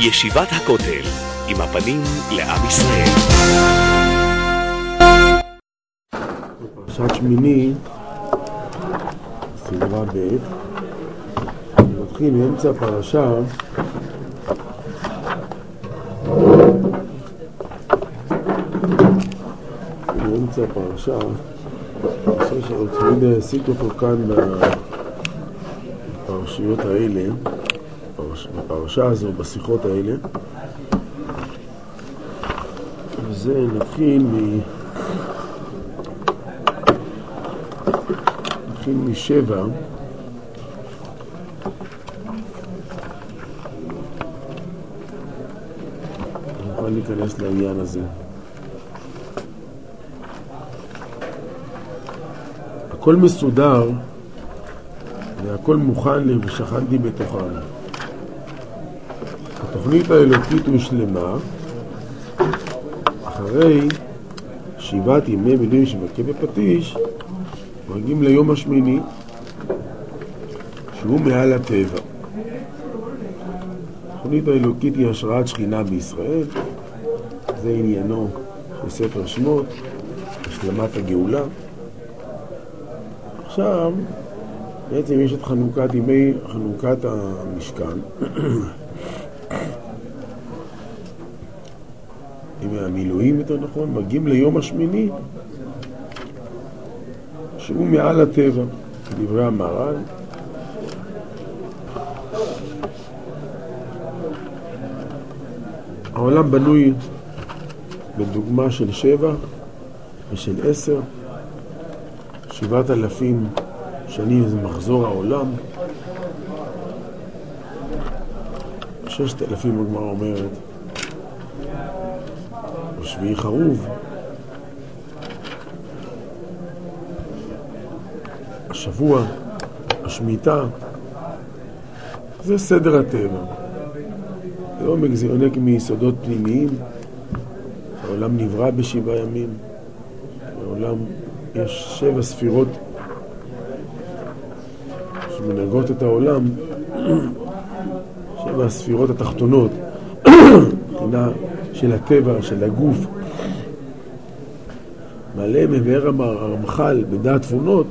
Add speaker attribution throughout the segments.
Speaker 1: ישיבת הכותל, עם הפנים לעם ישראל.
Speaker 2: פרשת שמיני, סדרה ב', נתחיל מאמצע הפרשה. מאמצע הפרשה, שרוצים להסיק אותו כאן בפרשיות האלה, בפרשה הזו, בשיחות האלה. וזה נתחיל משבע. נוכל להיכנס לעניין הזה. הכל מסודר והכל מוכן ושכנתי בתוכן. התוכנית האלוקית הושלמה אחרי 7 ימי מילואים שמכה בפטיש. מגיעים ליום השמיני שהוא מעל הטבע. התוכנית האלוקית היא השראת שכינה בישראל. זה עניינו של ספר שמות, השלמת הגאולה. עכשיו בעצם יש את חנוכת המשכן ימי המילואים, יותר נכון, מגיעים ליום השמיני שהוא מעל הטבע, כדברי המהר"ל. העולם בנוי בדוגמה של 7 ושל 10. 7,000 שנים זה מחזור העולם. 6,000 הגמרא אומרת, ושביעי חרוב. השבוע, השמיטה, זה סדר הטבע. זה לא יונק מיסודות פנימיים. העולם נברא ב7 ימים. העולם יש 7 ספירות שמנהגות את העולם. 7 הספירות התחתונות, מבחינה של הטבע, של הגוף. מעלה מבאר הרמח"ל בדעת תבונות,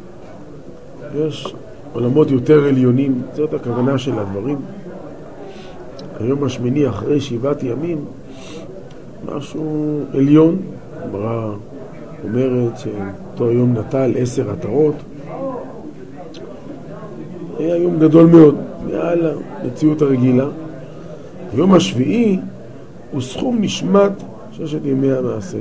Speaker 2: יש עולמות יותר עליונים. זאת הכוונה של הדברים. היום השמיני אחרי 7 ימים, משהו עליון. הגמרא אומרת שאותו היום נטל 10 עטרות. היה יום גדול מאוד, מעל המציאות הרגילה. היום השביעי הוא סכום נשמת 6 ימי המעשה.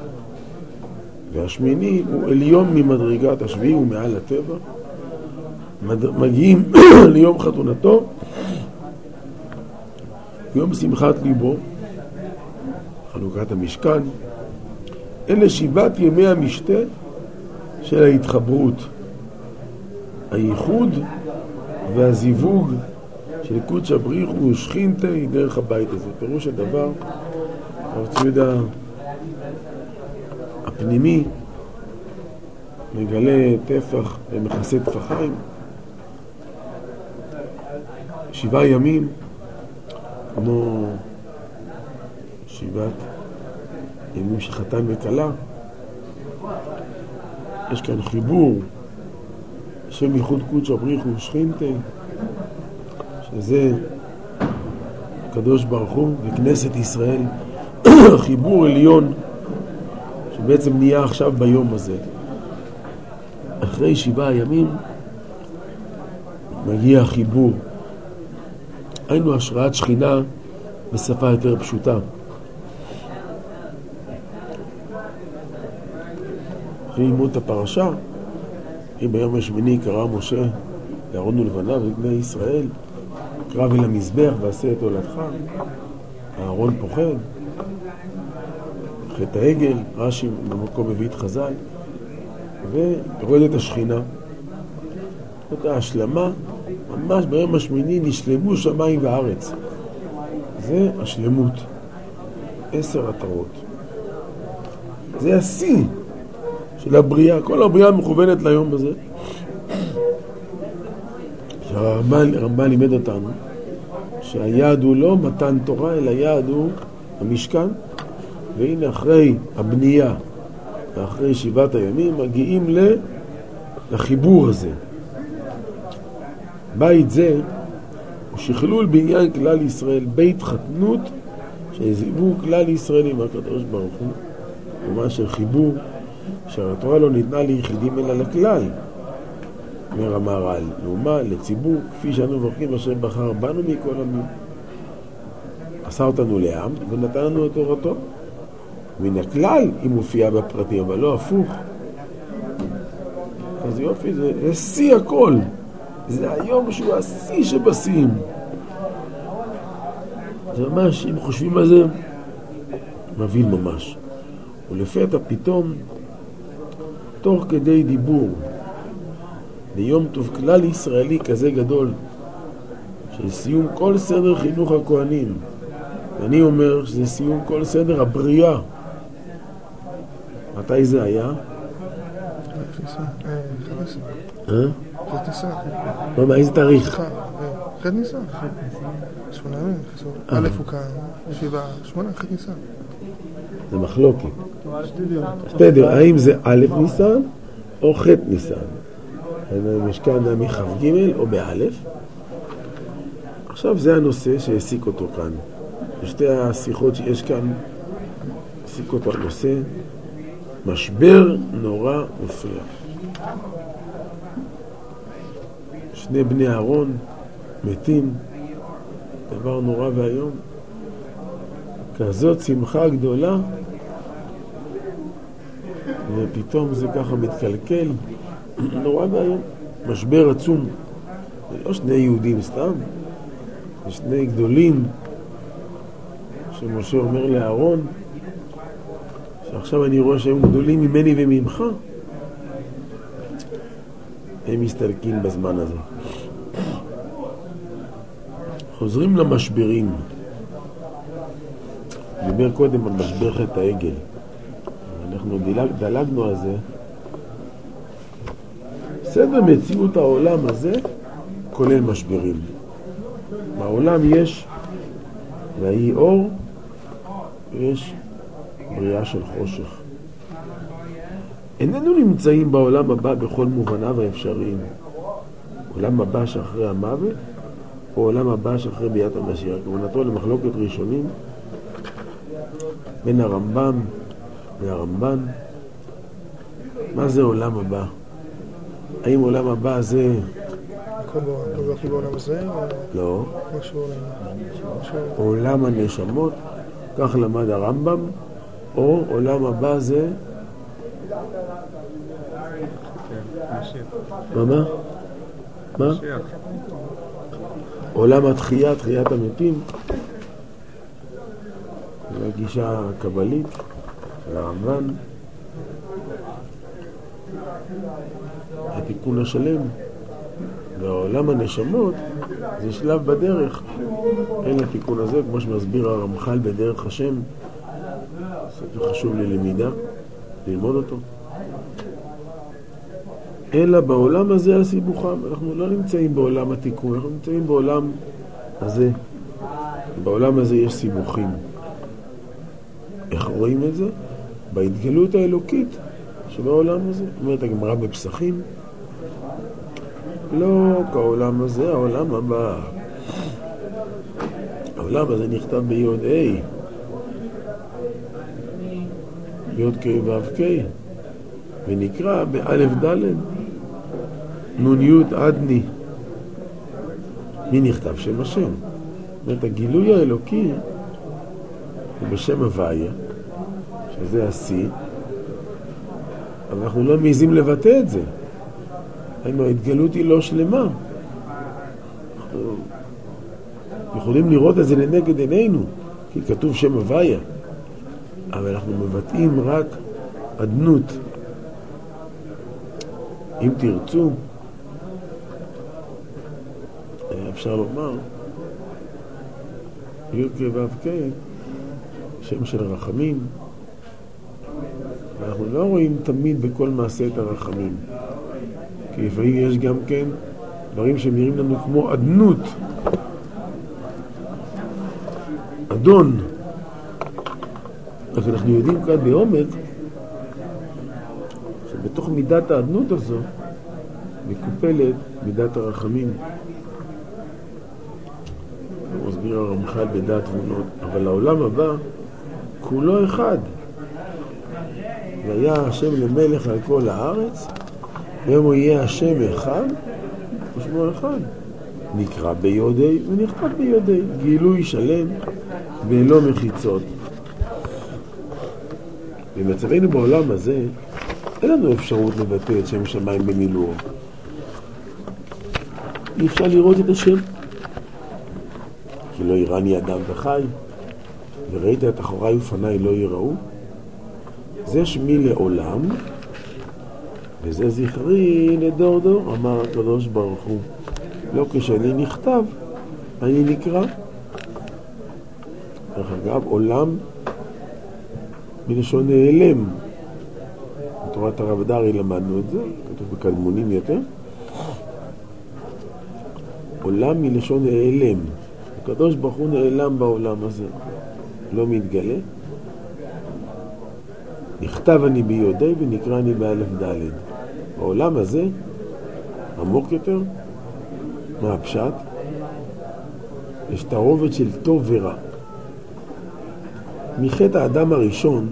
Speaker 2: והשמיני הוא עליון ממדרגת. השביעי הוא מעל הטבע. מגיעים ליום חתונתו, יום שמחת ליבו, חנוכת המשכן. אלה 7 ימי המשתה של ההתחברות, הייחוד והזיווג של קודשא בריך הוא שכינתי דרך הבית הזה. פירוש הדבר, הרב צבי יהודה הפנימי מגלה טפח ומכסה טפחיים. 7 ימים כמו 7 ימים שחתן וכלה. יש כאן חיבור שם ייחוד קודשא בריך הוא שכינתי, שזה הקדוש ברוך הוא וכנסת ישראל. חיבור עליון שבעצם נהיה עכשיו ביום הזה. אחרי 7 ימים מגיע החיבור, היינו השראת שכינה בשפה יותר פשוטה. אחרי לימוד הפרשה, ביום השמיני קרא משה לאהרון ולבניו ובני ישראל, קרב אל המזבח ועשה את הולדך. אהרון פוחד, חטא העגל, רש"י במקום מביא את חז"ל, ויורדת השכינה. זאת ההשלמה, ממש ביום השמיני נשלמו שמיים וארץ. זה השלמות. 10 עטרות. זה השיא של הבריאה. כל הבריאה מכוונת ליום הזה. שהרמב"ן לימד אותנו שהיעד הוא לא מתן תורה, אלא היעד הוא המשכן. והנה אחרי הבנייה ואחרי 7 הימים מגיעים לחיבור הזה. בית זה הוא שכלול בעניין כלל ישראל, בית חתנות שהזיוו כלל ישראל עם הקדוש ברוך הוא, ומה של חיבור שהתורה לא ניתנה ליחידים אלא לכלל, אומר המהר"ל, לאומה, לציבור, כפי שאנו מברכים אשר בחר בנו מכל עמים. עשה אותנו לעם ונתן לנו את תורתו. מן הכלל היא מופיעה בפרטים, אבל לא הפוך. אז יופי, זה שיא הכל. זה היום שהוא השיא שבשיאים. זה ממש, אם חושבים על זה, מבין ממש. ולפתע פתאום, תוך כדי דיבור, ביום טוב כלל ישראלי כזה גדול, של סיום כל סדר חינוך הכהנים, אני אומר שזה סיום כל סדר הבריאה. מתי זה היה? מה, איזה תאריך?
Speaker 3: ח' ניסן. 8 ימים. א' הוא כאן, 7, 8, ח' ניסן.
Speaker 2: זה מחלוקת. שתדר, האם זה א' ניסן או ח' ניסן? המשכן מח' ג' או באלף? עכשיו זה הנושא שהעסיק אותו כאן. בשתי השיחות שיש כאן, העסיק אותו הנושא, משבר נורא מפריע. 2 בני אהרון מתים, דבר נורא והיום. כזאת שמחה גדולה, ופתאום זה ככה מתקלקל, נורא והיום. משבר עצום. זה לא 2 יהודים סתם, זה 2 גדולים, שמשה אומר לאהרון, שעכשיו אני רואה שהם גדולים ממני וממך, הם מסתלקים בזמן הזה. חוזרים למשברים. דיבר קודם על משבר חטא העגל. אנחנו דלגנו על זה. סדר מציאות העולם הזה כולל משברים. בעולם יש ויהי אור, ויש בריאה של חושך. איננו נמצאים בעולם הבא בכל מובניו האפשריים. עולם הבא שאחרי המוות, או עולם הבא שאחרי ביאת המשיח. כוונתו למחלוקת ראשונים בין הרמב"ם והרמב"ן. מה זה עולם הבא? האם עולם הבא זה...
Speaker 3: הכל בעולם הזה?
Speaker 2: לא.
Speaker 3: משהו
Speaker 2: עולם הנשמות, כך למד הרמב"ם, או עולם הבא זה... מה? עולם התחייה, תחיית המתים. זו הגישה הקבלית של הרמב"ן. התיקון השלם. והעולם הנשמות זה שלב בדרך. אין התיקון הזה, כמו שמסביר הרמח"ל בדרך השם. זה חשוב ללמידה, ללמוד אותו. אלא בעולם הזה הסיבוכם. אנחנו לא נמצאים בעולם התיקון, אנחנו נמצאים בעולם הזה. בעולם הזה יש סיבוכים. איך רואים את זה? בהתגלות האלוקית שבעולם הזה. אומרת הגמרא בפסחים, לא כעולם הזה, העולם הבא. העולם הזה נכתב ביוד A, ביוד K ואב K, ונקרא באלף ד' נון י' עדני. מי נכתב? שם השם. זאת אומרת, הגילוי האלוקי הוא בשם הוויה, שזה השיא, אבל אנחנו לא מעיזים לבטא את זה. ההתגלות היא לא שלמה. אנחנו יכולים לראות את זה לנגד עינינו, כי כתוב שם הוויה, אבל אנחנו מבטאים רק עדנות. אם תרצו, אפשר לומר, י' כ' ו' כ', שם של רחמים, ואנחנו לא רואים תמיד בכל מעשה את הרחמים. כי לפעמים יש גם כן דברים שנראים לנו כמו עדנות. אדון. אז אנחנו יודעים כאן בעומק שבתוך מידת האדנות הזו מקופלת מידת הרחמים. הוא מסביר הרמח"ל בדעת תבונות, אבל העולם הבא כולו אחד. והיה השם למלך על כל הארץ, והם הוא יהיה השם אחד ושמו אחד. נקרא ביודי ונכתב ביודי, גילוי שלם ולא מחיצות. במצבנו בעולם הזה אין לנו אפשרות לבטא את שם שמיים במילואו. אי אפשר לראות את השם, כי לא יראני אדם וחי, וראית את אחוריי ופניי לא יראו. זה שמי לעולם, וזה זכרי לדור דור, אמר הקדוש ברוך הוא. לא כשאני נכתב, אני נקרא. דרך אגב, עולם מלשון נעלם. בתורת הרב דרי למדנו את זה, כתוב בקדמונים יותר. עולם מלשון נעלם. הקדוש ברוך הוא נעלם בעולם הזה, לא מתגלה. נכתב אני ביודי ונקרא אני באלף ד'. בעולם הזה, עמוק יותר, מה הפשט? יש תערובת של טוב ורע. מחטא האדם הראשון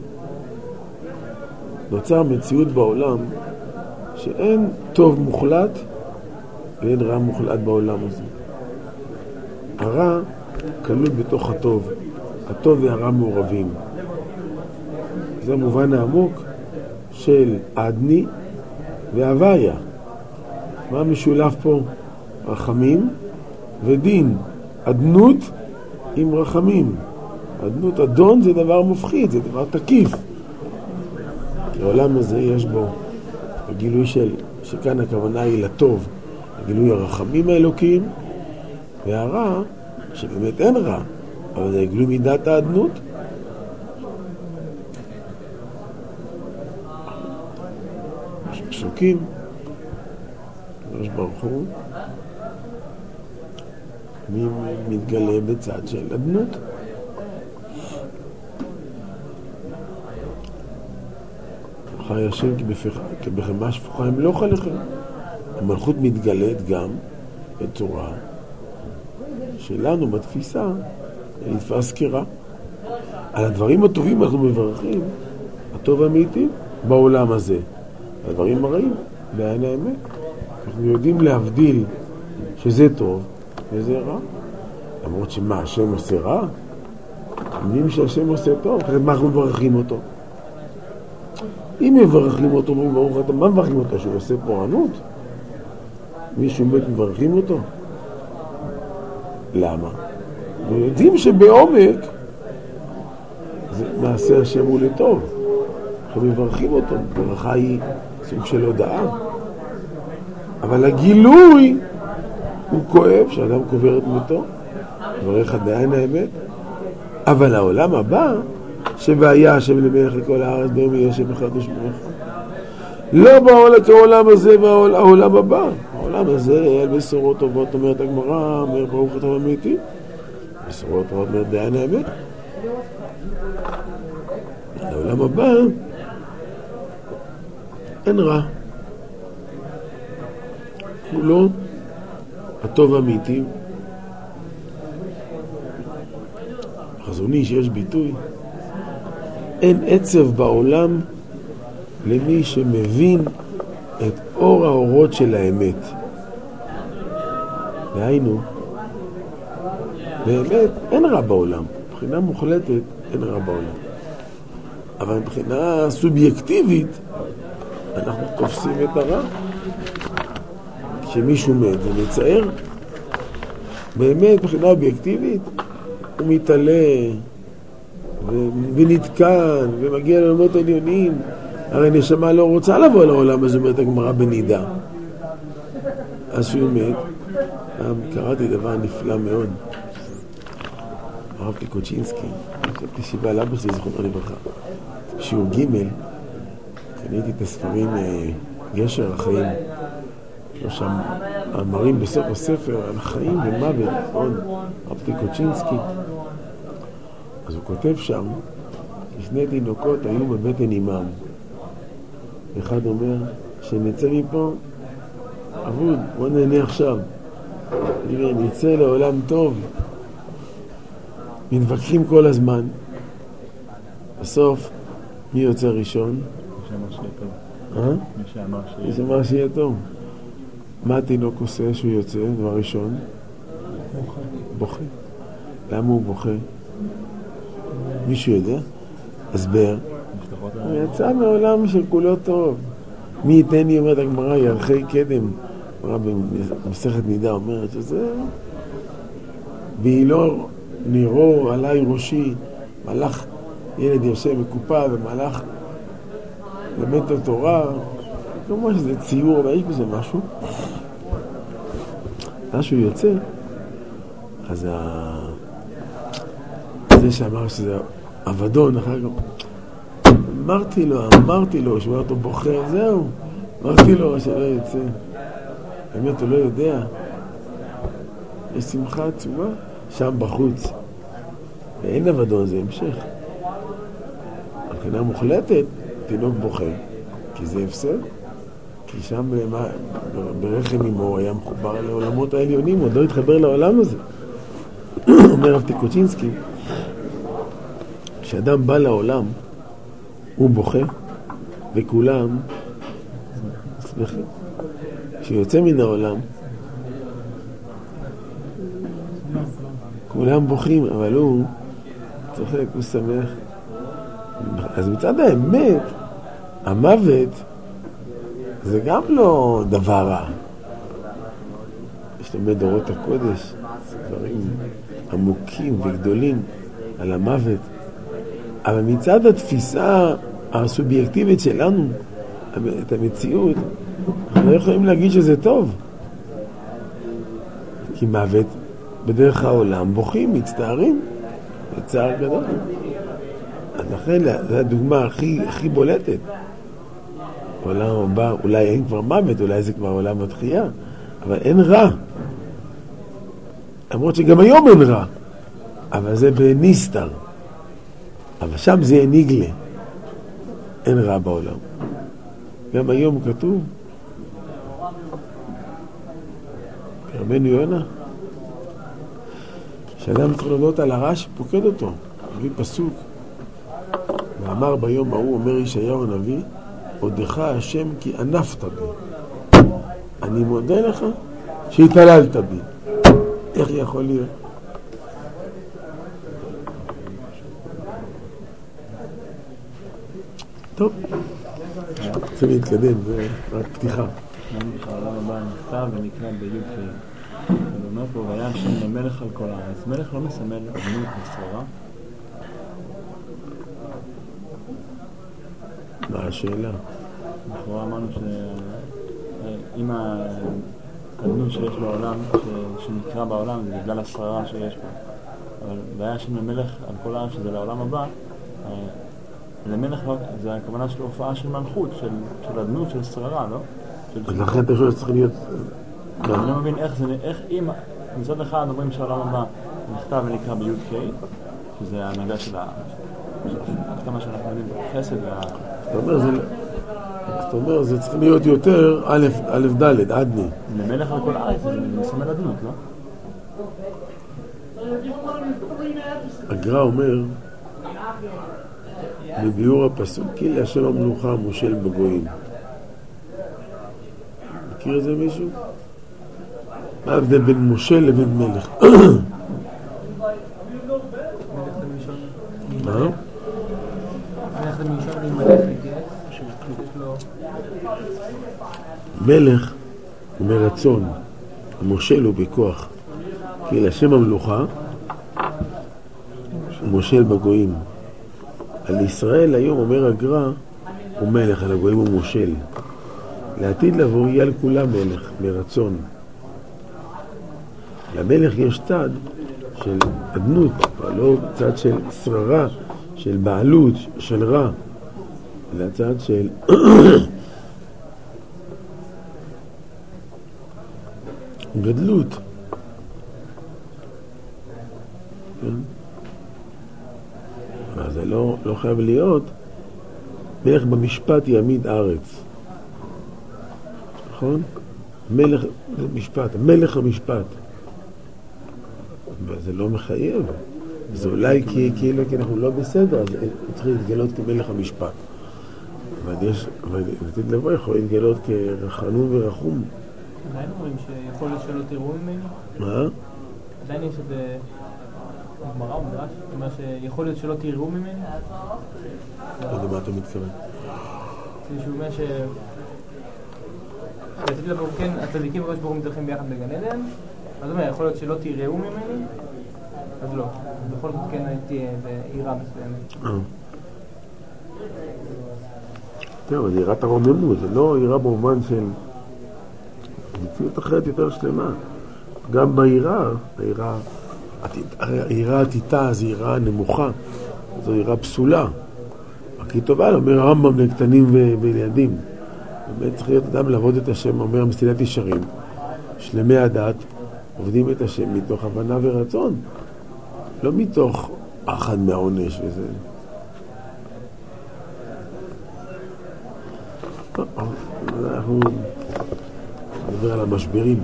Speaker 2: נוצר מציאות בעולם שאין טוב מוחלט ואין רע מוחלט בעולם הזה. הרע כלול בתוך הטוב. הטוב והרע מעורבים. זה המובן העמוק של אדני והוויה. מה משולב פה? רחמים ודין. אדנות עם רחמים. אדנות, אדון זה דבר מופחיד, זה דבר תקיף. כי העולם הזה יש בו הגילוי שכאן הכוונה היא לטוב, הגילוי הרחמים האלוקים, והרע, שבאמת אין רע, אבל זה הגילוי מידת האדנות. יש פסוקים, הקדוש ברוך הוא מי מתגלה בצד של אדנות. חי השם כי בחמה שפוכה הם לא חליכם. המלכות מתגלית גם בצורה שלנו בתפיסה נתפס כרע. על הדברים הטובים אנחנו מברכים, הטוב האמיתי בעולם הזה. הדברים הרעים בעין האמת. אנחנו יודעים להבדיל שזה טוב וזה רע. למרות שמה, השם עושה רע? אומרים שהשם עושה טוב, אחרי מה אנחנו מברכים אותו? אם מברכים אותו, ברוך אתה, מה מברכים אותו? שהוא עושה פורענות? מישהו מת מברכים אותו? למה? ויודעים שבעומק זה מעשה השם הוא לטוב. אנחנו מברכים אותו, ברכה היא סוג של הודעה. אבל הגילוי הוא כואב, שאדם קובר את מותו, מברך עד בעין האמת. אבל העולם הבא, שבהיה השם למלך לכל הארץ, ביום יהיה השם אחד ושמו אחד. לא העולם הזה, העולם הבא. העולם הזה, על בשורות טובות, אומרת הגמרא, אומר ברוך אתה אמיתי. בשורות טובות אומרת בעין האמת. העולם הבא, אין רע. כולו הטוב האמיתי. חזוני שיש ביטוי, אין עצב בעולם למי שמבין את אור האורות של האמת. והיינו, באמת אין רע בעולם. מבחינה מוחלטת אין רע בעולם. אבל מבחינה סובייקטיבית אנחנו תופסים את הרע. כשמישהו מת ומצער, באמת מבחינה אובייקטיבית הוא מתעלה ונתקן ומגיע לעולמות עליונים. הרי נשמה לא רוצה לבוא לעולם הזה, אומרת הגמרא בנידה. אז שהוא מת, קראתי דבר נפלא מאוד. הרב קוצ'ינסקי, חשבתי שבא על אבא שלי זכרונו לברכה. בשיעור ג' קניתי את הספרים גשר החיים. יש שם מאמרים בסוף הספר על חיים ומוות, נכון? הרב קוצ'ינסקי. אז הוא כותב שם, שני תינוקות היו בבטן אימם. אחד אומר, שנצא מפה, אבוד, בוא נהנה עכשיו. נצא לעולם טוב. מתווכחים כל הזמן. בסוף, מי יוצא ראשון? מי שאמר שיהיה טוב. מה התינוק עושה שהוא יוצא, דבר ראשון? בוכה. למה הוא בוכה? מישהו יודע? הסבר. הוא יצא מעולם של כולו טוב. מי ייתן לי, אומרת הגמרא, ירחי קדם. הגמרא במסכת נידה אומרת שזה... והיא לא נראו עליי ראשי, מלאך, ילד יושב בקופה ומלאך למד את התורה, כמו שזה ציור, אבל יש בזה משהו. משהו יוצא, אז זה שאמר שזה אבדון, אחר כך אמרתי לו, שהוא אותו בוכה, זהו, אמרתי לו שלא יצא. באמת הוא לא יודע. יש שמחה עצומה שם בחוץ. ואין אבדון, זה המשך. מבחינה מוחלטת, תינוק בוכה, כי זה הפסד. כי שם ברחם אמו היה מחובר לעולמות העליונים, עוד לא התחבר לעולם הזה. אומר רב טיקוצינסקי, כשאדם בא לעולם, הוא בוכה, וכולם שמחים. כשיוצא מן העולם, כולם בוכים, אבל הוא צוחק, הוא שמח. אז מצד האמת, המוות זה גם לא דבר רע. יש לומד דורות הקודש, דברים עמוקים וגדולים על המוות. אבל מצד התפיסה הסובייקטיבית שלנו, את המציאות, אנחנו לא יכולים להגיד שזה טוב. כי מוות בדרך העולם בוכים, מצטערים, בצער גדול. אז לכן, זו הדוגמה הכי בולטת. בעולם הבא, אולי אין כבר מוות, אולי זה כבר עולם התחייה, אבל אין רע. למרות שגם היום אין רע, אבל זה בניסטר. אבל שם זה ניגלה. אין רע בעולם. גם היום כתוב, רבנו יונה, שאדם צריך להודות על הרע שפוקד אותו. מביא פסוק, ואמר ביום ההוא, אומר ישעיהו הנביא, עודך השם כי ענפת בי. אני מודה לך שהתעללת בי. איך יכול להיות? טוב, רוצה להתקדם, זה רק פתיחה.
Speaker 4: העולם הבא נכתב ונקרא בי"ק. הוא אומר פה, והיה השם למלך על כל הארץ. מלך לא מסמל אדנות ושררה.
Speaker 2: מה השאלה?
Speaker 4: אנחנו אמרנו שאם האדנות שיש בעולם, שנקרא בעולם, זה בגלל השררה שיש פה. אבל והיה השם למלך על כל הארץ, שזה לעולם הבא, למלך זה הכוונה של הופעה של מלכות, של אדנות, של שררה, לא?
Speaker 2: אז לכן אתה חושב שצריך להיות...
Speaker 4: אני לא מבין איך אם מצד אחד אומרים שהעולם הבא נכתב ונקרא בי"ק, שזה ההנהגה של עד כמה שאנחנו יודעים חסד
Speaker 2: זאת אומרת, זה צריך להיות יותר א' ד' עדני.
Speaker 4: למלך על כל הארץ זה מסמל אדנות, לא?
Speaker 2: הגר"א אומר בביאור הפסוק, כי להשם המלוכה המושל בגויים. מכיר את זה מישהו? מה ההבדל בין מושל לבין מלך? מה? מלך הוא מרצון, המושל הוא בכוח. כי להשם המלוכה הוא מושל בגויים. על ישראל היום אומר הגר"א הוא מלך, על הגויים הוא מושל. לעתיד לבוא יהיה על כולם מלך, מרצון. למלך יש צד של אדנות, לא צד של שררה, של בעלות, של רע, אלא צד של גדלות. כן? לא חייב להיות מלך במשפט יעמיד ארץ. נכון? מלך במשפט, מלך המשפט. וזה לא מחייב. זה אולי כאילו כי אנחנו לא בסדר, אז צריך להתגלות כמלך המשפט. אבל לתת לבוא יכול להתגלות כרחנון ורחום.
Speaker 5: עדיין אומרים שיכול להיות שלא תראו ממני?
Speaker 2: מה?
Speaker 5: עדיין יש איזה גמרא או מדרש, זאת אומרת שיכול להיות שלא תראו ממני?
Speaker 2: לא יודע מה אתה מתכוון.
Speaker 5: זה שהוא אומר ש... לתת לבוא, כן, הצדיקים וראש ברוך מתהלכים ביחד בגן עדן, אז הוא אומר, יכול להיות שלא תראו ממני? אז לא. בכל זאת כן הייתי בעירה מסוימת.
Speaker 2: טוב, אבל עירת הרוממות, זה לא עירה במובן של מציאות אחרת יותר שלמה. גם בעירה, העירה העתיתה זו עירה נמוכה, זו עירה פסולה. הכי טובה, אומר הרמב"ם לקטנים וילדים. באמת צריך להיות אדם לעבוד את השם, אומר מסילת ישרים. שלמי הדת עובדים את השם מתוך הבנה ורצון, לא מתוך אחד מהעונש וזה. אנחנו נדבר על המשברים.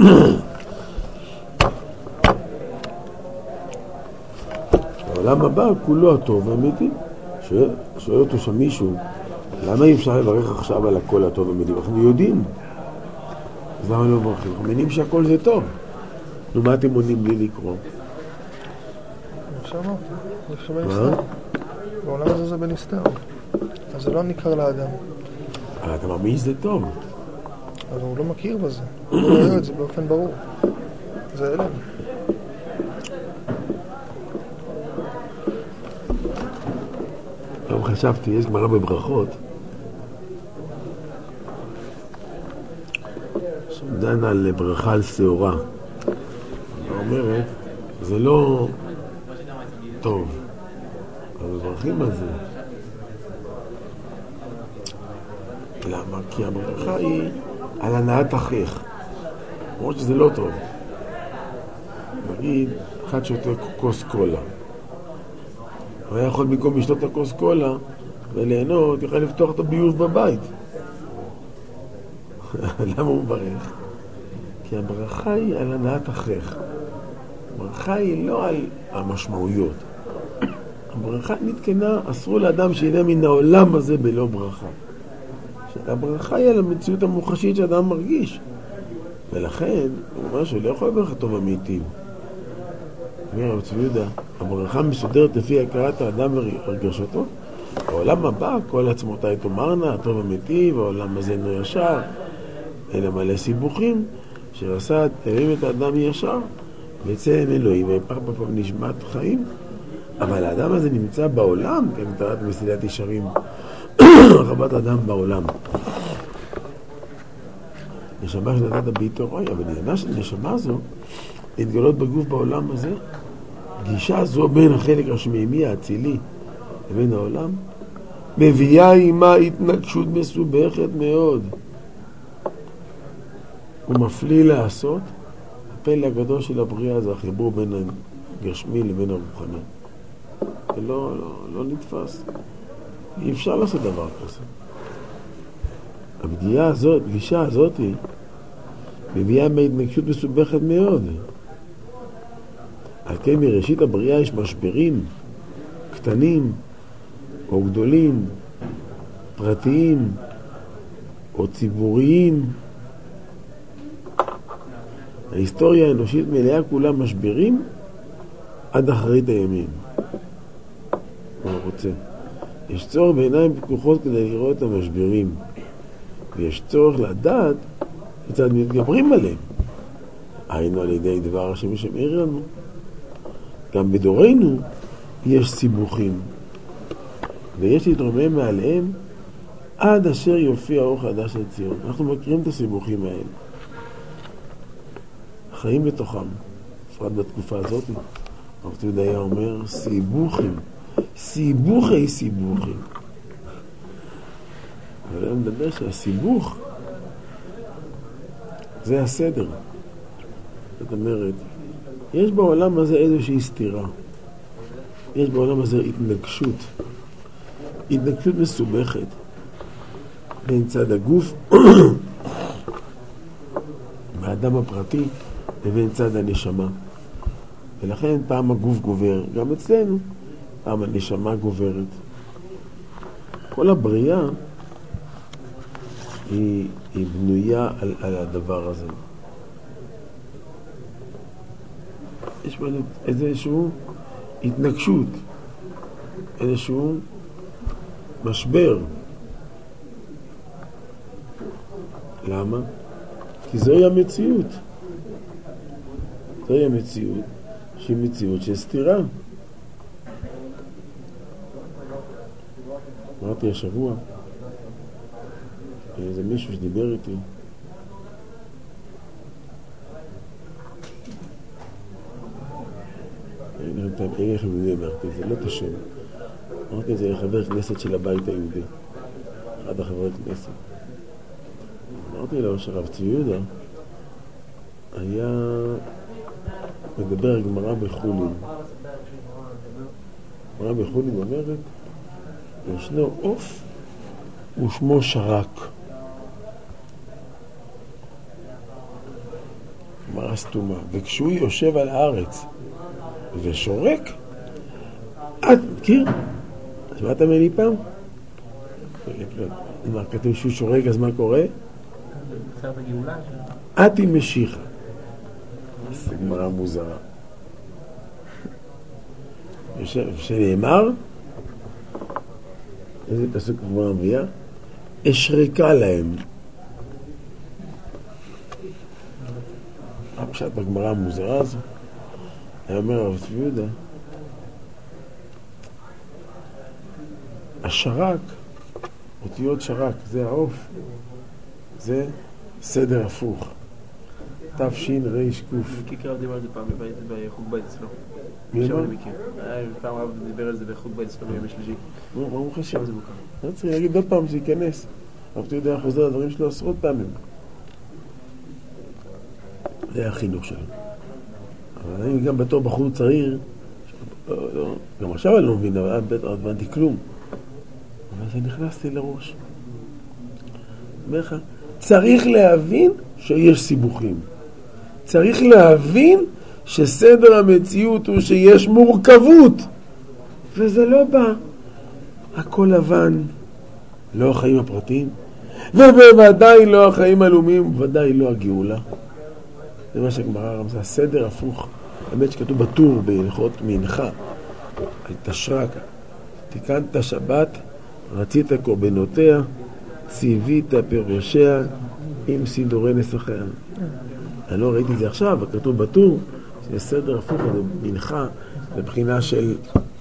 Speaker 2: העולם הבא כולו הטוב האמיתי. שואל אותו שם מישהו, למה אי אפשר לברך עכשיו על הכל הטוב האמיתי? אנחנו יודעים. אז למה לא מברכים? אנחנו מבינים שהכל זה טוב. נו, מה אתם עונים בלי לקרוא?
Speaker 3: שמעתי, זה בנסתר. בעולם הזה זה בנסתר. אז זה לא ניכר לאדם.
Speaker 2: אבל אתה מאמין שזה טוב.
Speaker 3: אבל הוא לא מכיר בזה. הוא לא רואה את זה באופן ברור. זה אלם.
Speaker 2: היום חשבתי, יש גמרא בברכות שדן על ברכה על שעורה. אומרת, זה לא טוב, אבל מברכים על זה. למה? כי הברכה היא על הנעת אחיך. למרות שזה לא טוב. נגיד, אחד שותה כוס קולה. הוא היה יכול במקום לשתות את הכוס קולה וליהנות, יוכל לפתוח את הביוב בבית. למה הוא מברך? כי הברכה היא על הנעת אחיך. הברכה היא לא על המשמעויות. הברכה נתקנה, אסרו לאדם שידע מן העולם הזה בלא ברכה. הברכה היא על המציאות המוחשית שאדם מרגיש. ולכן, הוא אומר שלא יכול לברך טוב אמיתי. אומר רב צבי יהודה, הברכה מסודרת לפי הכרת האדם והרגשתו. העולם הבא, כל עצמותיי תאמרנה, הטוב אמיתי, והעולם הזה אינו ישר, אלא מלא סיבוכים, שעשה תארים את האדם ישר, וצלם אלוהים, והפך בפעם נשמת חיים. אבל האדם הזה נמצא בעולם, כמתארת מסילת ישרים, רבת אדם בעולם. נשמה שנתת ביתו רוי, אבל נשמה זו להתגלות בגוף בעולם הזה, גישה זו בין החלק השמימי האצילי לבין העולם, מביאה עימה התנגשות מסובכת מאוד. הוא מפליא לעשות, הפלא הגדול של הבריאה זה החיבור בין הגשמי לבין הרוחני. זה לא נתפס. אי אפשר לעשות דבר כזה. הגישה הזאת מביאה מהתנגשות מסובכת מאוד. על כן מראשית הבריאה יש משברים קטנים או גדולים, פרטיים או ציבוריים. ההיסטוריה האנושית מלאה כולה משברים עד אחרית הימים. מה הוא רוצה? יש צורך בעיניים פקוחות כדי לראות את המשברים, ויש צורך לדעת כיצד מתגברים עליהם. היינו על ידי דבר השם שמאיר לנו. גם בדורנו יש סיבוכים, ויש להתרומם מעליהם עד אשר יופיע האור חדש של ציון. אנחנו מכירים את הסיבוכים האלה, חיים בתוכם, בפרט בתקופה הזאת. הרב צבי יהודה אומר סיבוכים, סיבוכי. אבל אני מדבר שהסיבוך זה הסדר. זאת אומרת, יש בעולם הזה איזושהי סתירה. יש בעולם הזה התנגשות מסובכת בין צד הגוף מהאדם הפרטי לבין צד הנשמה. ולכן פעם הגוף גובר, גם אצלנו, פעם הנשמה גוברת. כל הבריאה היא בנויה על הדבר הזה. יש לנו איזשהו התנגשות, איזשהו משבר. למה? כי זוהי המציאות. זוהי המציאות שהיא מציאות של סתירה. אמרתי השבוע, איזה מישהו שדיבר איתי, איך אני אמרתי, זה לא את השם. אמרתי את זה לחבר כנסת של הבית היהודי, אחד החברי כנסת. אמרתי לו שרב צבי יהודה היה מדבר גמרא בחולין. גמרא בחולין אומרת, ישנו עוף ושמו שרק. גמרא סתומה. וכשהוא יושב על הארץ ושורק, את מכיר? שמעת ממני פעם? מה, כתוב שהוא שורק, אז מה קורה?
Speaker 5: סרט הגאולה?
Speaker 2: את עם משיחה. זה גמרא מוזרה. שנאמר, איזה פסוק גמרא מביאה? אשרקה להם. הפשט בגמרא המוזרה הזו, היה אומר הרב צבי יהודה, השרק, אותיות שרק, זה העוף, זה סדר הפוך. תפשין ריש קוף.
Speaker 5: מכיר רב דיבר על זה פעם בחוג בית אצלו.
Speaker 2: מי אמר?
Speaker 5: פעם רב דיבר על זה בחוג בית אצלו בימי שלישי.
Speaker 2: מה הוא חשב?
Speaker 5: זה מוכר.
Speaker 2: לא צריך להגיד עוד פעם שייכנס. הרב צבי יהודה חוזר לדברים שלו עשרות פעמים. זה היה החינוך שלו. אבל אני גם בתור בחור צעיר, גם עכשיו אני לא מבין, אבל לא הבנתי כלום. אבל זה נכנסתי לראש. אומר לך, צריך להבין שיש סיבוכים. צריך להבין שסדר המציאות הוא שיש מורכבות. וזה לא בא. הכל לבן. לא החיים הפרטיים. ובוודאי לא החיים הלאומיים, בוודאי לא הגאולה. זה מה שהגמרא רמזה, הסדר הפוך. האמת שכתוב בטור בהלכות מנחה, על תשרק, תיקנת שבת, רצית קורבנותיה, ציווית פירושיה עם סידורי נסחיה. אני לא ראיתי את זה עכשיו, אבל כתוב בטור, שזה סדר הפוך, זה מנחה, לבחינה של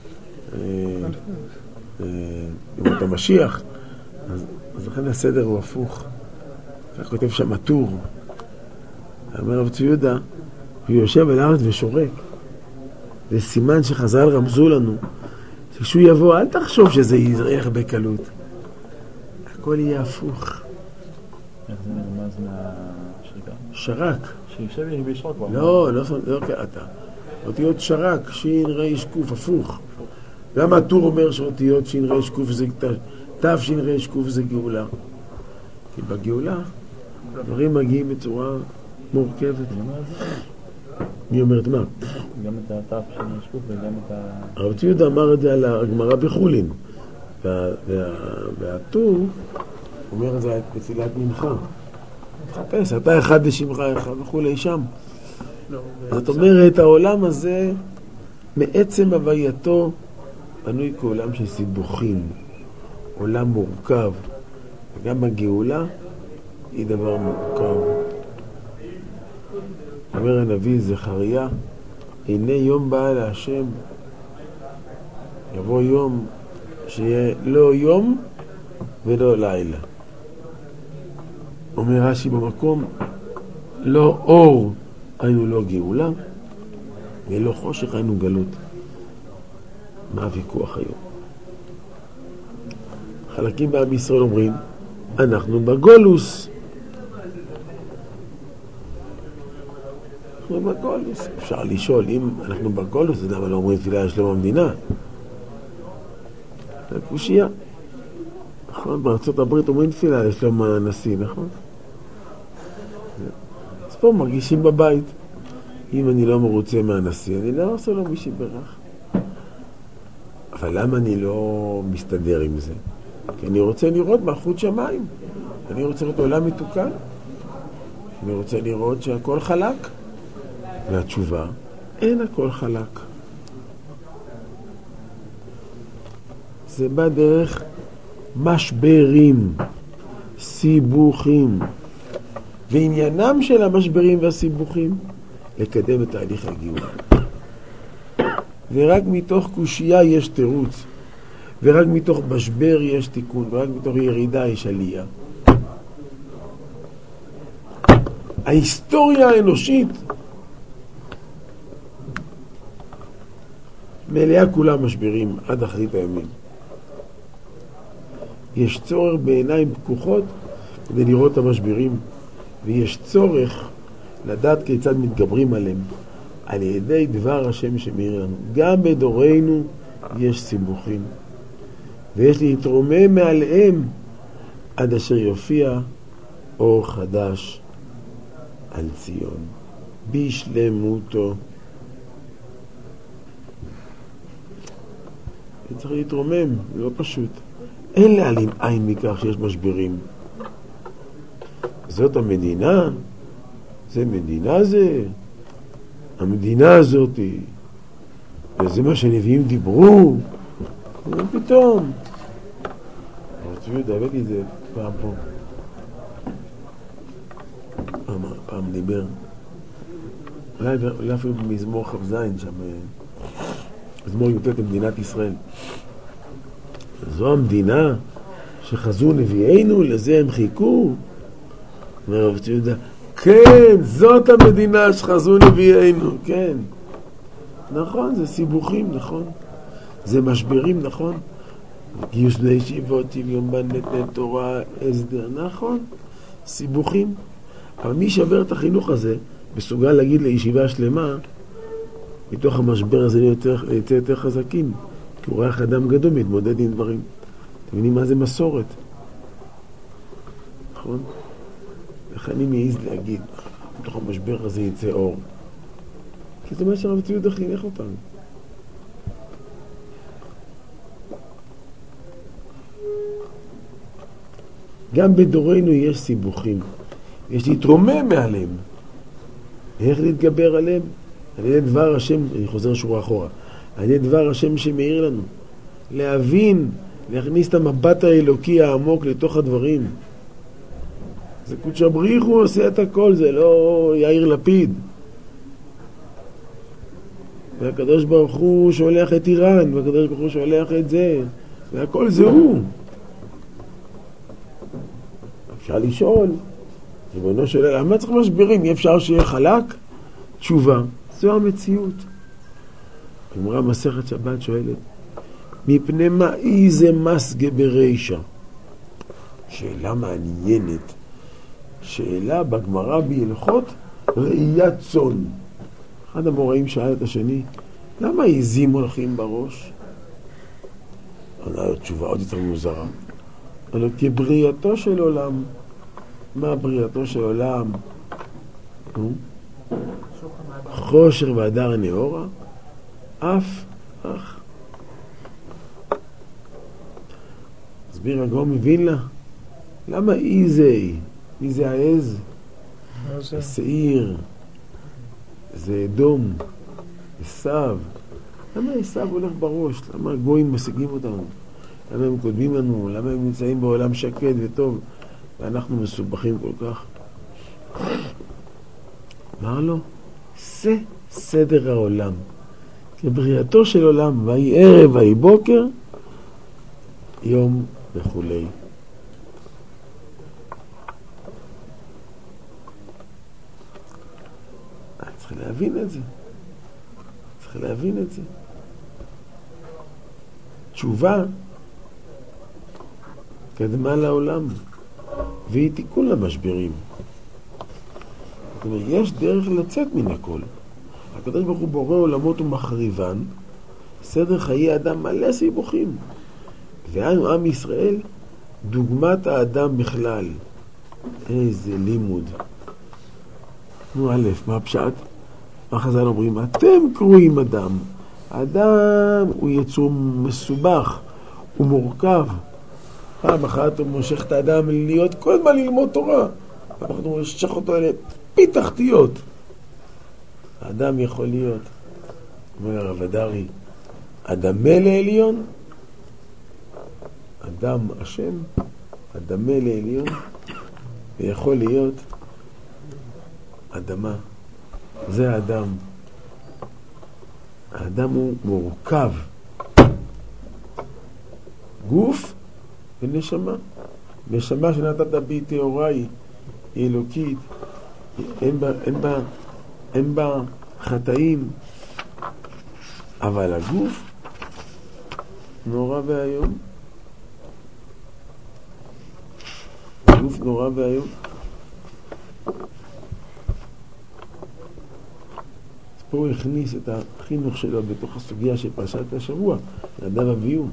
Speaker 2: ימות המשיח. אז לכן הסדר הוא הפוך. כך כותב שם הטור. אומר רב צבי יהודה, הוא יושב על הארץ ושורק. זה סימן שחז"ל רמזו לנו, שכשהוא יבוא, אל תחשוב שזה יזרח בקלות. הכל יהיה הפוך.
Speaker 4: איך זה נרמז מהשריקה?
Speaker 2: שרק.
Speaker 4: שיושב בישרוק כבר.
Speaker 2: לא קראת. אותיות שרק, שין ריש קוף, הפוך. למה הטור אומר שאותיות שין ריש קוף זה תו שין ריש קוף זה גאולה? כי בגאולה דברים מגיעים בצורה מורכבת. מי אומרת מה?
Speaker 4: גם את התף של השקוף וגם את
Speaker 2: הרב צבי יהודה אמר את זה על הגמרא בחולין. והטור אומר את זה בתפילת מנחה. תחפש, אתה אחד לשמך אחד וכולי שם. זאת אומרת, העולם הזה מעצם הווייתו בנוי כעולם של סיבוכים, עולם מורכב, וגם הגאולה היא דבר מורכב. אומר הנביא זכריה, הנה יום בא להשם, יבוא יום שיהיה לא יום ולא לילה. אומר רש"י במקום, לא אור היינו לא גאולה, ולא חושך היינו גלות. מה הוויכוח היום? חלקים בעם ישראל אומרים, אנחנו בגולוס. אנחנו בגולוס. אפשר לשאול, אם אנחנו בגולוס, אז למה לא אומרים תפילה לשלום המדינה? זה קושייה. נכון, בארצות הברית אומרים תפילה לשלום הנשיא, נכון? אז פה מרגישים בבית. אם אני לא מרוצה מהנשיא, אני לא עושה לו מי שברך. אבל למה אני לא מסתדר עם זה? כי אני רוצה לראות מלכות שמיים. אני רוצה לראות עולם מתוקן. אני רוצה לראות שהכל חלק. והתשובה, אין הכל חלק. זה בא דרך משברים, סיבוכים. ועניינם של המשברים והסיבוכים, לקדם את תהליך הגיור. ורק מתוך קושייה יש תירוץ. ורק מתוך משבר יש תיקון. ורק מתוך ירידה יש עלייה. ההיסטוריה האנושית מלאה כולה משברים עד אחרית הימים. יש צורך בעיניים פקוחות כדי לראות את המשברים, ויש צורך לדעת כיצד מתגברים עליהם על ידי דבר השם שמאיר לנו. גם בדורנו יש סיבוכים, ויש להתרומם מעליהם עד אשר יופיע אור חדש על ציון בשלמותו. צריך להתרומם, לא פשוט. אין להעלים עין מכך שיש משברים. זאת המדינה, זה מדינה זה, המדינה הזאת, וזה מה שנביאים דיברו, ופתאום. רצוי לדאבק את זה פעם פה. פעם דיבר. אולי אפילו במזמור חבזין שם, מזמור י"ט במדינת ישראל. זו המדינה שחזו נביאינו, לזה הם חיכו. אומר רב ציודה, כן, זאת המדינה שחזו נביאינו, כן. נכון, זה סיבוכים, נכון. זה משברים, נכון. גיוס בני ישיבות, שוויון בנטל, תורה, הסדר, נכון. סיבוכים. אבל מי שעבר את החינוך הזה, מסוגל להגיד לישיבה שלמה, מתוך המשבר הזה יצא יותר חזקים. כי הוא רואה איך אדם גדול מתמודד עם דברים. אתם מבינים מה זה מסורת? נכון? איך אני מעיז להגיד, מתוך המשבר הזה יצא אור. כי זה מה שהרב ציודה חינך אותנו. גם בדורנו יש סיבוכים. יש להתרומם מעליהם. איך להתגבר עליהם? על ידי דבר השם, אני חוזר שורה אחורה, על ידי דבר השם שמאיר לנו. להבין, להכניס את המבט האלוקי העמוק לתוך הדברים. זה קודש הבריך, הוא עושה את הכל, זה לא יאיר לפיד. והקדוש ברוך הוא שולח את איראן, והקדוש ברוך הוא שולח את זה, והכל זה הוא. אפשר לשאול, ריבונו של עולם, למה צריך משברים? אי אפשר שיהיה חלק? תשובה, זו המציאות. הגמרא מסכת שבת שואלת, מפני מה איזה מסגה ברישה? שאלה מעניינת. שאלה בגמרא בהלכות ראיית צאן. אחד המוראים שאל את השני, למה עיזים הולכים בראש? ענה לו תשובה עוד יותר מוזרה. אבל כבריאתו של עולם. מה בריאתו של עולם? חושר והדר נאורה? אף אך. הסביר הגאון מווילנה, למה איזה? מי זה העז? זה שעיר, זה אדום, עשיו. למה עשיו הולך בראש? למה הגויים משיגים אותנו? למה הם קודמים לנו? למה הם נמצאים בעולם שקט וטוב ואנחנו מסובכים כל כך? אמר לו, זה סדר העולם. כבריאתו של עולם, והיא ערב והיא בוקר, יום וכולי. צריך להבין את זה. צריך להבין את זה. תשובה קדמה לעולם, והיא תיקון למשברים. זאת אומרת, יש דרך לצאת מן הכל. הקדוש ברוך הוא בורא עולמות ומחריבן, סדר חיי אדם מלא סיבוכים. ואנו עם ישראל דוגמת האדם בכלל. איזה לימוד. נו א', מה הפשט? מה חז"ל אומרים? אתם קרואים אדם. האדם הוא יצור מסובך, הוא מורכב. פעם אחת הוא מושך את האדם להיות כל הזמן ללמוד תורה. אנחנו נשך אותו אלה פיתחתיות. האדם יכול להיות, אומר הרב הדרי, אדמה לעליון, אדם השם, אדמה לעליון, ויכול להיות אדמה. זה האדם. האדם הוא מורכב. גוף ונשמה. נשמה שנתת בי טהורה היא אלוקית. אין בה חטאים. אבל הגוף נורא והיום. הגוף נורא והיום. פה הוא הכניס את החינוך שלו בתוך הסוגיה של פרשת השבוע, נדב ואביהו.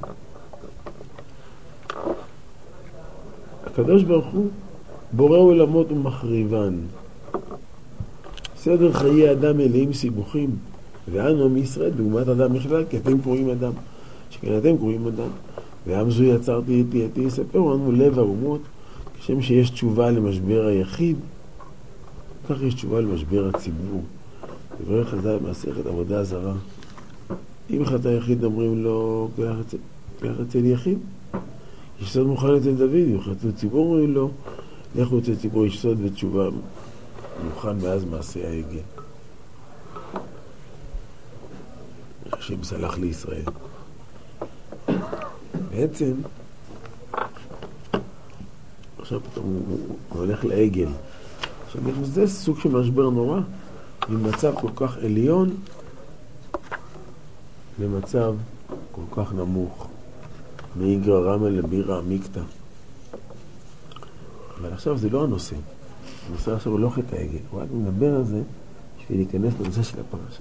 Speaker 2: הקדוש ברוך הוא בורא עולמות ומחריבן. סדר חיי אדם מלאים סיבוכים, ואנו מישראל דוגמת אדם בכלל, כי אתם קוראים אדם. שכן אתם קוראים אדם. ועם זו יצרתי את יספר לנו לב האומות, כשם שיש תשובה למשבר היחיד, כך יש תשובה למשבר הציבור. דברי חז"ל במסכת עבודה זרה. אם חטא יחיד אומרים לו, כלך אצל יחיד. יסוד מוכן אצל דוד, אם חטאו ציבור אומרים לו, לכו אצל ציבור יסוד ותשובה מוכן מאז מעשה העגל. השם סלח לישראל. בעצם, עכשיו פתאום הוא הולך לעגל. עכשיו זה סוג של משבר נורא. ממצב כל כך עליון למצב כל כך נמוך, מאיגרא רמא לבירא עמיקתא. אבל עכשיו זה לא הנושא. הנושא עכשיו הוא לא חטא העגל. הוא רק מדבר על זה בשביל להיכנס לנושא של הפרשה.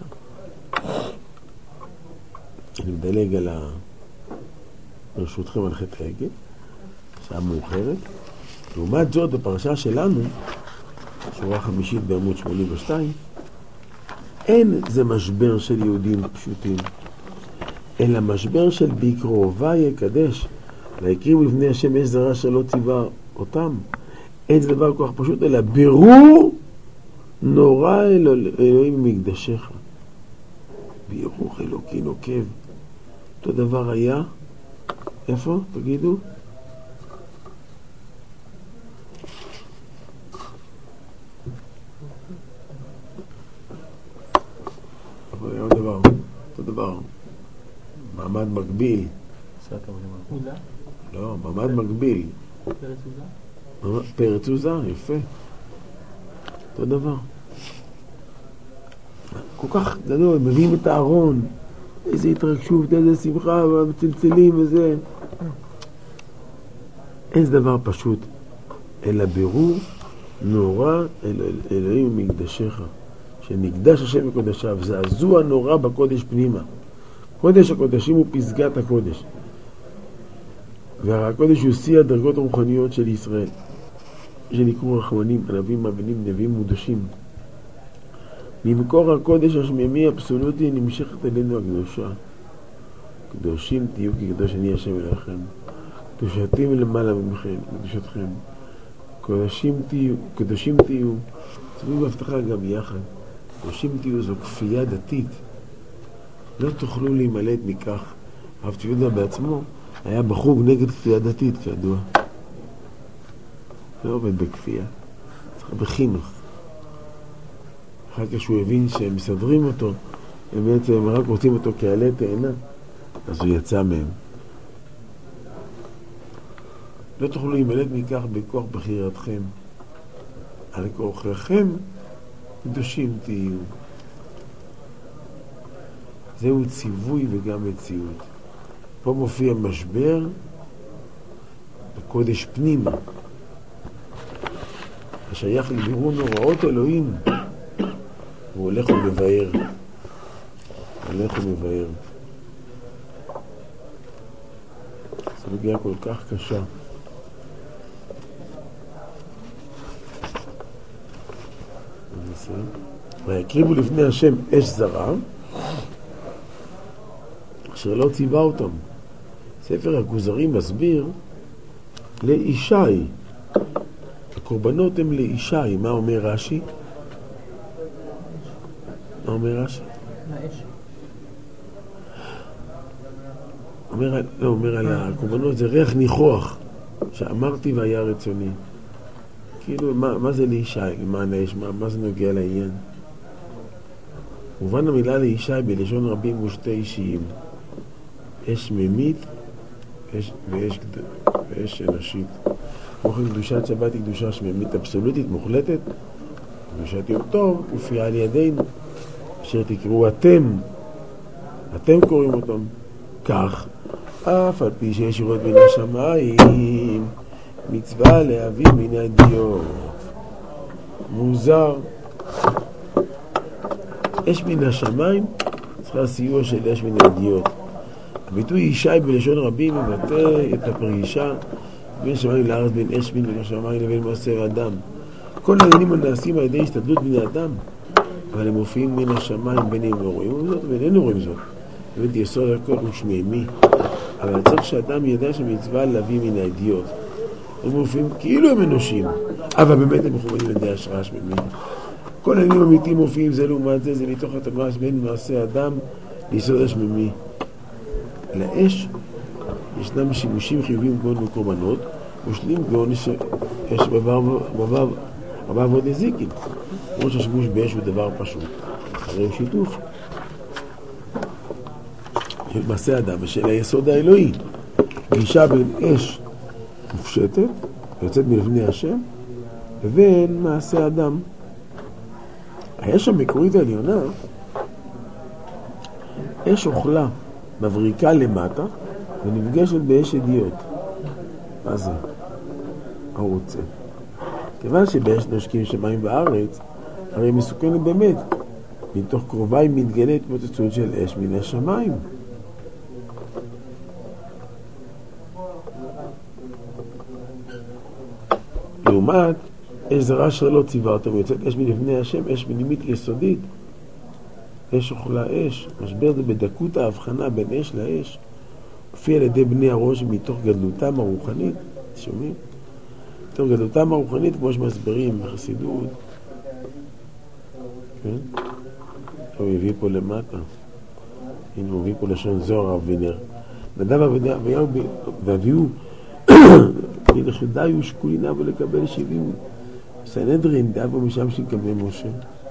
Speaker 2: אני מדלג על ברשותכם על חטא העגל, שעה מאוחרת. לעומת זאת, בפרשה שלנו, שורה חמישית בעמוד 82, אין זה משבר של יהודים פשוטים, אלא משבר של בקרובה יקדש, להקריב לבני השם יש זרע שלא ציווה אותם. אין זה דבר כל כך פשוט, אלא בירור נורא אלוהים מקדשך. בירור אלוקי נוקב. אותו דבר היה, איפה? תגידו? אותו דבר, מעמד מקביל. לא, מעמד מקביל. פרץ עוזה, יפה. אותו דבר. כל כך גדול, מביאים את הארון, איזה התרגשות, איזה שמחה, מצלצלים וזה. אין דבר פשוט, אלא בירור נורא אלוהים מקדשך. שנקדש השם בקודשיו, זעזוע נורא בקודש פנימה. קודש הקודשים הוא פסגת הקודש. והקודש הוא שיא הדרגות הרוחניות של ישראל, שנקראו רחמנים, ענבים, מאמינים, נביאים מודשים. ממקור הקודש השמימי אבסולוטי נמשכת אלינו הקדושה. קדושים תהיו כי קדוש אני השם אלוהיכם. קדושתים למעלה ממכם, קדושתכם. קדושים תהיו. צבו בהבטחה גם יחד. קדושים תהיו זו כפייה דתית. לא תוכלו להימלט מכך. הרב צבי יהודה בעצמו היה בחוג נגד כפייה דתית, כידוע. לא עובד בכפייה. צריך בחינוך. אחר כך שהוא הבין שהם מסדרים אותו, הם בעצם רק רוצים אותו כעלה תאנה, אז הוא יצא מהם. לא תוכלו להימלט מכך בכוח בחירתכם. על כוחכם קדושים תהיו. זהו ציווי וגם מציאות. פה מופיע משבר בקודש פנימה. השייך לבירור נוראות אלוהים. הוא הולך ומבאר. סוגיה כל כך קשה. ויקריבו לפני השם אש זרה, אשר לא ציווה אותם. ספר הכוזרי מסביר לישי. הקורבנות הם לישי. מה אומר רש"י? מה אומר רש"י? אומר על הקורבנות זה ריח ניחוח שאמרתי והיה רצוני. כאילו מה זה לישי? למען האש? מה זה נוגע לעניין? מובן המילה לישי בלשון רבים הוא שתי אישיים, אש ממית ואש אנושית. כמו כן קדושת שבת היא קדושה שממית אבסולוטית מוחלטת. קדושת יום טוב הופיעה על ידינו, אשר תקראו אתם קוראים אותם כך, אף על פי שיש ישועות בין השמיים, מצווה להביא מן הדיוט. מוזר. אש מן השמיים צריכה סיוע של אש מן הדיוט. הביטוי ישי בלשון רבים מבטא את הפרישה בין שמיים לארץ, בין אש מן השמיים לבין מעשה האדם. כל העניינים הנעשים על ידי השתדלות מן האדם, אבל הם מופיעים מן השמיים, בין אם לא רואים זאת ובין אין רואים זאת. באמת יסוד הכל הוא שמימי, אבל צריך שאדם ידע שמצווה להביא מן הידיעות. הם מופיעים כאילו הם אנושים, אבל באמת הם מכוונים לידי השראה שמימי. כל העניינים אמיתיים מופיעים זה לעומת זה, זה מתוך התמ"ש בין מעשה אדם ליסוד השמימי. לאש ישנם שימושים חיוביים כגון בקורבנות, מושלים כגון שיש רבה ועוד נזיקין. כמו שהשימוש באש הוא דבר פשוט, הרי הוא שיתוף של מעשה אדם ושל היסוד האלוהי. גישה בין אש מופשטת יוצאת מלפני השם לבין מעשה אדם. האש המקורית העליונה, אש אוכלה מבריקה למטה ונפגשת באש ידיעות. מה זה? מה הוא רוצה? כיוון שבאש נושקים שמיים בארץ, הרי מסוכנת באמת. מתוך קרובי מתגלה התפוצצות של אש מן השמיים. לעומת אש זרה שלא ציווה אותם, יוצאת אש מלפני השם, אש פנימית יסודית. אש אוכלה אש. משבר זה בדקות ההבחנה בין אש לאש. הופיע על ידי בני הראש מתוך גדלותם הרוחנית. שומעים? מתוך גדלותם הרוחנית, כמו שמסברים בחסידות. כן? הוא הביא פה למטה. הנה הוא הביא פה לשון זוהר אבינר. נדב ואביהו ילכדיו שקולינה ולקבל 70 סנהדרין דאבו משם שיקבל משה.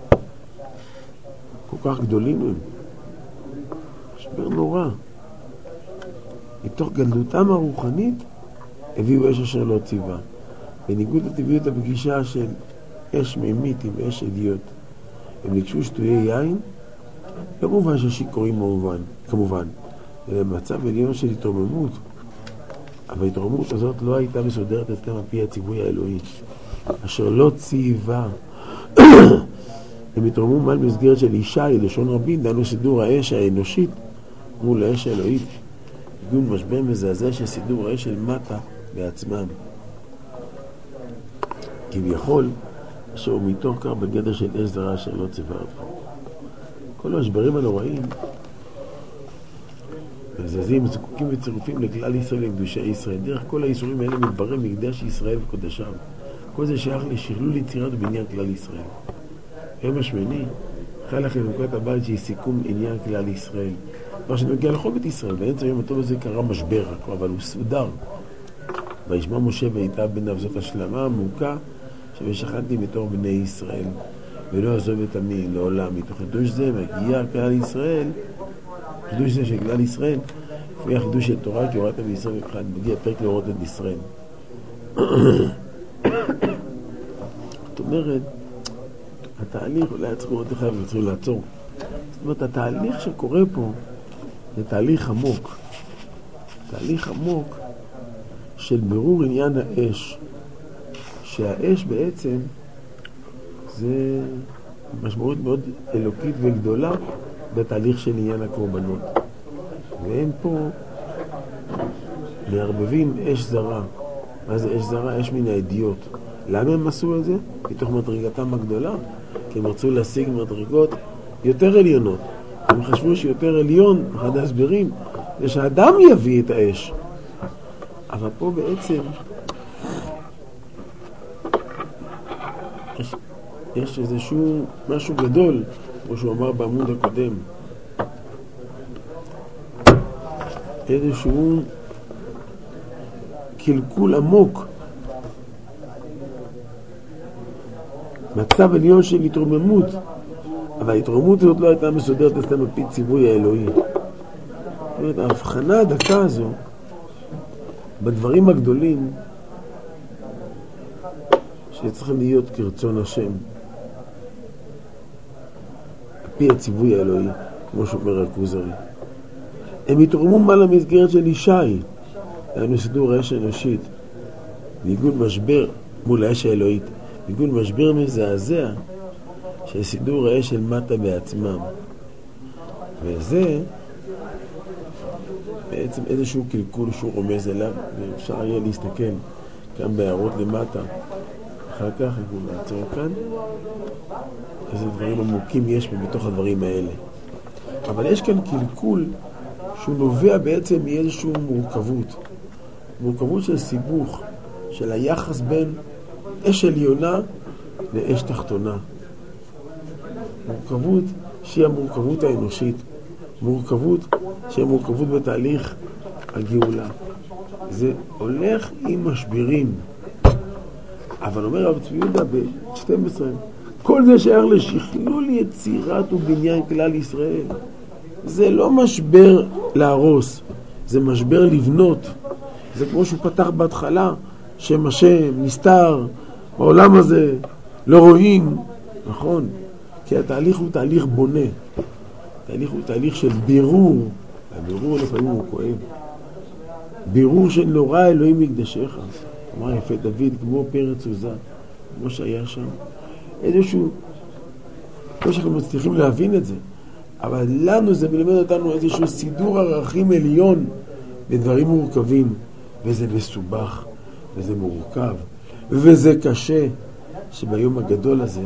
Speaker 2: כל כך גדולים הם. משבר נורא. מתוך גדלותם הרוחנית הביאו אש אשר לא ציווה. בניגוד לטבעיות הפגישה של אש מימית עם אש אדיוט. הם נקשו שטויי יין, לא מובן ששיכורים כמובן, אלא מצב עליון של התרוממות. אבל ההתרוממות הזאת לא הייתה מסודרת אצלם על פי הציווי האלוהי, אשר לא ציווה. הם התרוממו מעל מסגרת של אישה, לשון רבים, דנו סידור האש האנושית מול האש האלוהית. הגיעו משבר מזעזע של סידור האש של מטה בעצמם. כביכול, אשר הוא מתוך כך בגדר של אש זרה אשר לא ציווה אותו. כל המשברים הנוראים מזזים, זקוקים וצירופים לכלל ישראל לקדושי ישראל. דרך כל האיסורים האלה מתברר מקדש ישראל וקודשיו. כל זה שייך לשכלול יצירת ובניין כלל ישראל. היום השמיני חלה חנוכת הבית שהיא סיכום עניין כלל ישראל. מה שנוגע לכל בית ישראל, באמצע היום הטוב הזה קרה משבר, אבל הוא סודר. וישמע משה ואיתה בניו, זאת השלמה עמוקה ושכנתי בתור בני ישראל, ולא עזוב את עמי לעולם. מתוך חידוש זה מגיע כלל ישראל, חידוש זה של כלל ישראל, לפי החידוש של תורה, כי הורדת בישראל מבחד, מגיע פרק להורות את ישראל. זאת אומרת, התהליך, אולי היה צריך לראות אחד וצריך לעצור. זאת אומרת, התהליך שקורה פה, זה תהליך עמוק. תהליך עמוק של בירור עניין האש. שהאש בעצם זה משמעות מאוד אלוקית וגדולה בתהליך של עניין הקורבנות. ואין פה מערבבים אש זרה. מה זה אש זרה? אש מן הידיעות. למה הם עשו את זה? מתוך מדרגתם הגדולה. כי הם רצו להשיג מדרגות יותר עליונות. הם חשבו שיותר עליון, אחד ההסברים, זה שהאדם יביא את האש. אבל פה בעצם יש איזשהו משהו גדול, כמו שהוא אמר בעמוד הקודם. איזשהו קלקול עמוק. מצב עליון של התרוממות. אבל ההתרוממות הזאת לא הייתה מסודרת אצלם בפי ציווי האלוהי. זאת אומרת, ההבחנה הדקה הזו בדברים הגדולים שצריכים להיות כרצון השם בפי הציווי האלוהי, כמו שאומר הכוזרי. הם התרוממו מעל המסגרת של ישי, היינו סידור האש האנושית, בעיגול משבר מול האש האלוהית, בעיגול משבר מזעזע של סידור האש של מטה בעצמם. וזה בעצם איזשהו קלקול שהוא רומז אליו, ואפשר יהיה להסתכל כאן בהערות למטה. אחר כך אנחנו נעצור כאן איזה דברים עמוקים יש בתוך הדברים האלה. אבל יש כאן קלקול שהוא נובע בעצם מאיזשהו מורכבות של סיבוך, של היחס בין אש עליונה לאש תחתונה. מורכבות שהיא המורכבות האנושית, מורכבות שהיא מורכבות בתהליך הגאולה. זה הולך עם משברים. אבל אומר רב צבי יהודה ב-12, כל זה שייך לשכלול יצירת ובניין כלל ישראל. זה לא משבר להרוס, זה משבר לבנות. זה כמו שהוא פתח בהתחלה, שם השם, נסתר, בעולם הזה, לא רואים. נכון, כי התהליך הוא תהליך בונה. התהליך הוא תהליך של בירור. הבירור לפעמים הוא כואב. בירור של נורא אלוהים מקדשך. אמר יפה דוד, כמו פרץ עוזה, כמו שהיה שם. איזשהו, לא שאנחנו מצליחים להבין את זה, אבל לנו זה מלמד אותנו איזשהו סידור ערכים עליון בדברים מורכבים, וזה מסובך, וזה מורכב, וזה קשה, שביום הגדול הזה,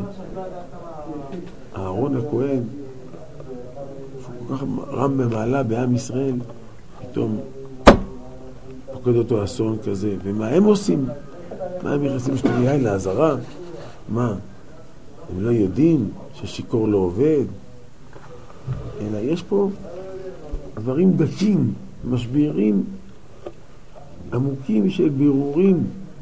Speaker 2: אהרון הכהן, שהוא כל כך רם במעלה בעם ישראל, פתאום פוקד אותו אסון כזה. ומה הם עושים? מה הם נכנסים שתו יין לעזרה? מה? הם לא יודעים ששיקור לא עובד? אלא יש פה דברים דקים, משברים עמוקים של בירורים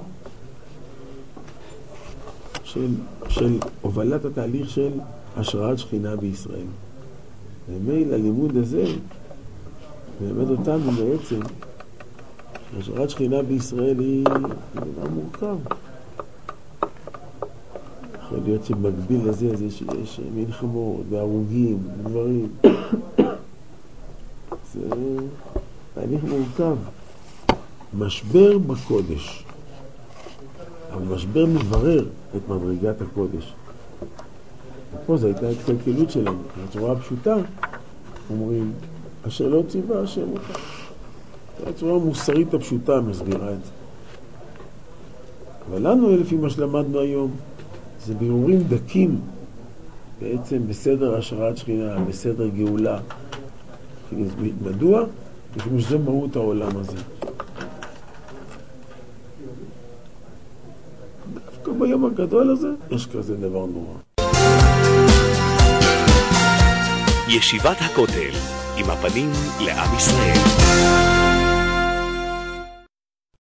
Speaker 2: של הובלת התהליך של השראת שכינה בישראל. ומייל הלימוד הזה מלמד אותנו בעצם השראת שכינה בישראל היא דבר מורכב. יכול להיות שבמקביל לזה זה שיש מלחמות והרוגים ודברים. זה תהליך מורכב. משבר בקודש. אבל משבר מברר את מדרגת הקודש. ופה זו הייתה התקלקלות שלנו. בצורה הפשוטה אומרים, אשר לא ציווה השם אותה. הצורה המוסרית הפשוטה מסבירה את זה. אבל לנו, לפי מה שלמדנו היום, זה בירורים דקים בעצם בסדר השראת שכינה, בסדר גאולה. מדוע? משום שזה מהות העולם הזה. דווקא ביום הגדול הזה יש כזה דבר נורא.
Speaker 1: ישיבת הכותל, עם הפנים לעם ישראל.